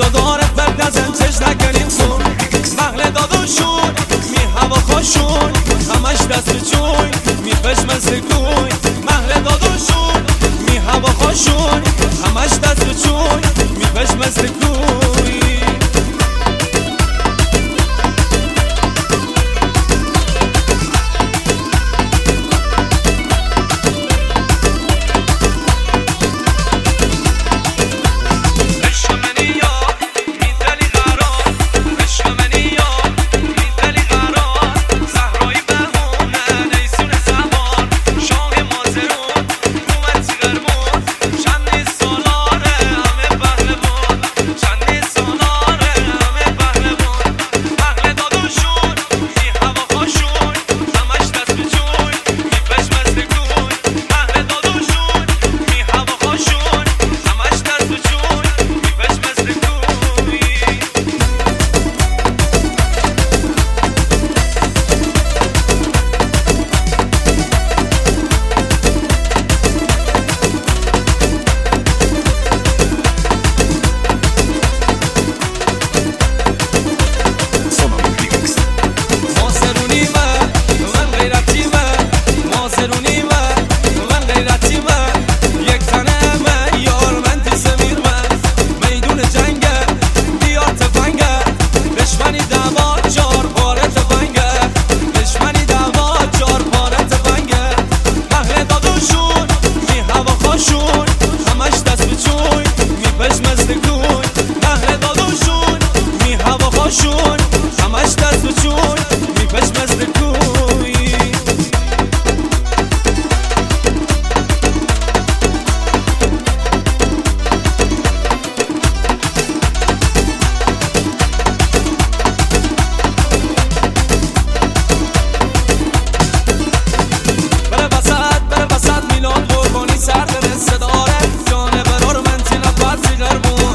دارت بردازن چش نکنیم سون محل دادوشون می هوا خوشون همش دست بچون می پشم سکوی محل دادوشون می هوا خوشون همش دست بچون می پشم سکوی همش دست بچون می پشم از دکوی بره بسد میلاد قربانی سر به صداره جانه برار من تینا پرسی غربون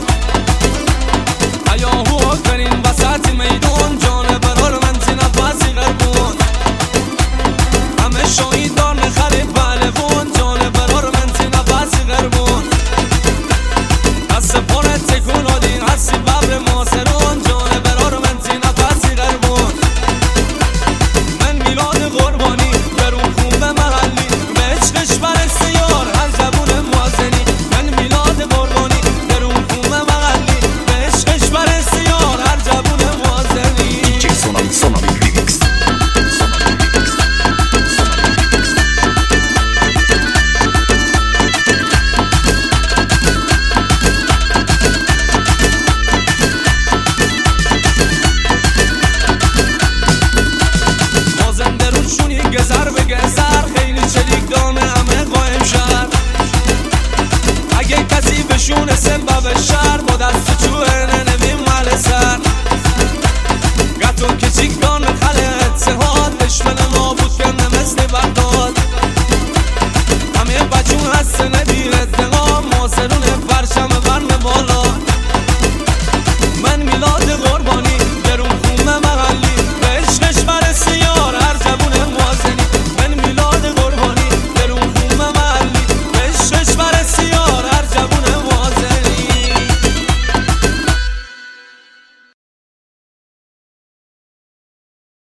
ایاهو کنین وسط میدون جانه برار من تینا پرسی غربون همه شاهید دار نخری پهلوون جانه برار من تینا پرسی غربون دست پاره تکون آدین حسی ببر ماسرون جانه برار من تینا پرسی غربون من میلاد قربانی برون خون به محلی به عشقش برسه یار هر زبون موازنی من میلاد قربانی برون خون به محلی به عشقش برسه یار هر زبون موازنی DJ Sonami Remix. مازن درونشونی گذر به گذر خیلی چلیک دانه همه قایم شد اگه کسی بشونه سبب شر